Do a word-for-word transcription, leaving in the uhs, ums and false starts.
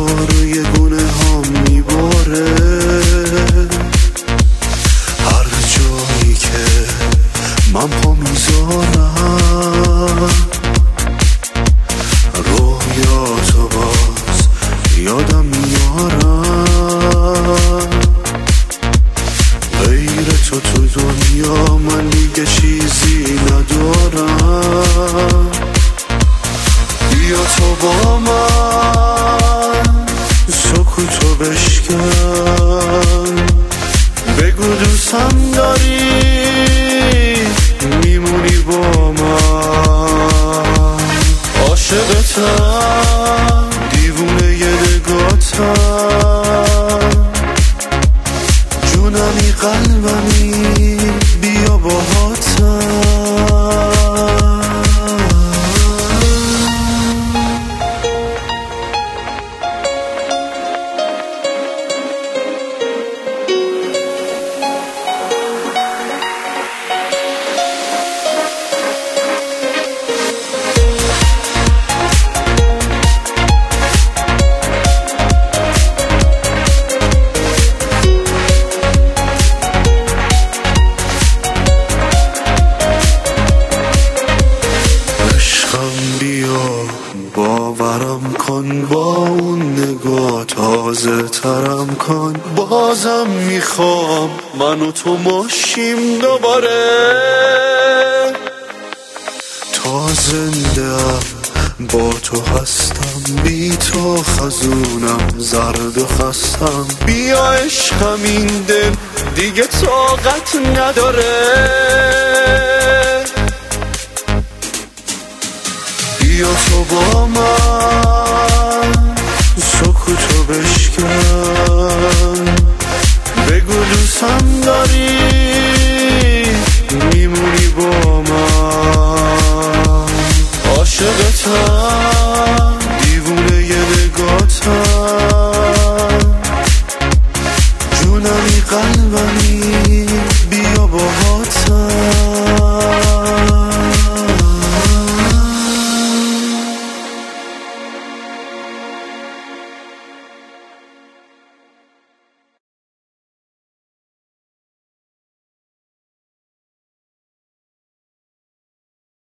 روی گونه ها میباره، هر جایی که من پا میذارم رویاتو باز یادم میارم. غیر تو تو دنیا من دیگه چیزی ندارم. بیا تو با من سکوتو بشکن، بگو دوستم داری میمونی با من. عاشقتم دیوونه ی نگاتم، جونمی قلبمی بیا باهاتم. باورم کن با اون نگاه تازه ترم کن، بازم میخوام من و تو ماشیم دوباره. تا زنده‌ام با تو هستم، بی تو خزونم زرد و خستم. بیا عشقم این دل دیگه طاقت نداره. بیا تو با من سکوتو بشکن، بگو دوستم داری میمونی با من. عاشقتم دیوونه ی نگاتم، جونمی قلبمی